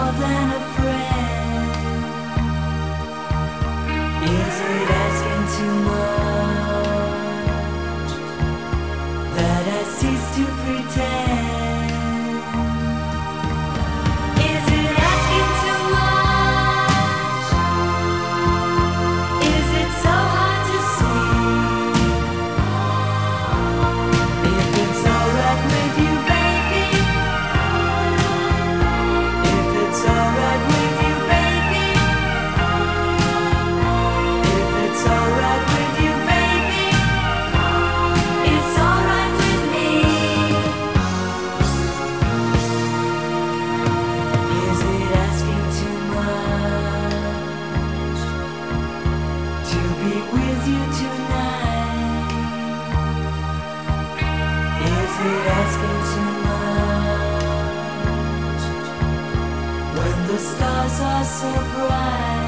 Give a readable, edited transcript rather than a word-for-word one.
more than a friend? Is it asking too much that I cease to pretend? Is it asking too much? Is it so hard to see? If it's alright with you, baby. If it's alright with you, baby. If it's alright with you, baby. It's alright with me. Is it asking too much to be with you tonight? Is it asking too much when the stars are so bright?